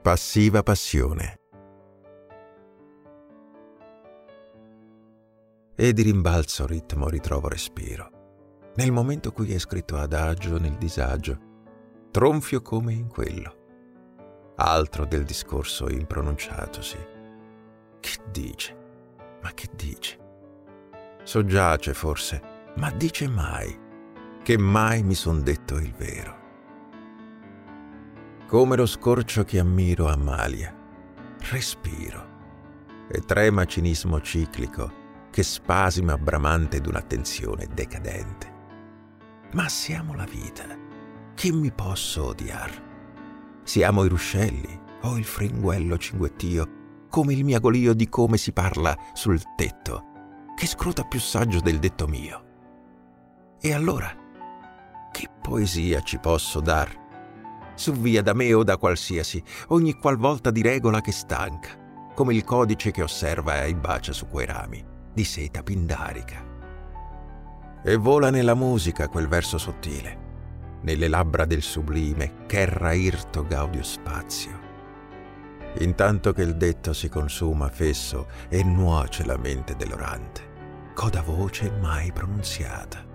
Passiva passione. E di rimbalzo ritmo ritrovo respiro. Nel momento cui è scritto adagio nel disagio, tronfio come in quello. Altro del discorso impronunciatosi. Che dice? Ma che dice? Soggiace forse, ma dice mai, che mai mi son detto il vero. Come lo scorcio che ammiro ammalia, respiro, e trema cinismo ciclico che spasima bramante d'un'attenzione decadente. Ma siamo la vita, chi mi posso odiar? Siamo i ruscelli o il fringuello cinguettio, come il miagolio di come si parla sul tetto, che scruta più saggio del detto mio. E allora, che poesia ci posso dar? Su via da me o da qualsiasi, ogni qualvolta di regola che stanca, come il codice che osserva e bacia su quei rami di seta pindarica. E vola nella musica quel verso sottile, nelle labbra del sublime ch'erra irto gaudio spazio, intanto che il detto si consuma fesso e nuoce la mente dell'orante, coda voce mai pronunziata.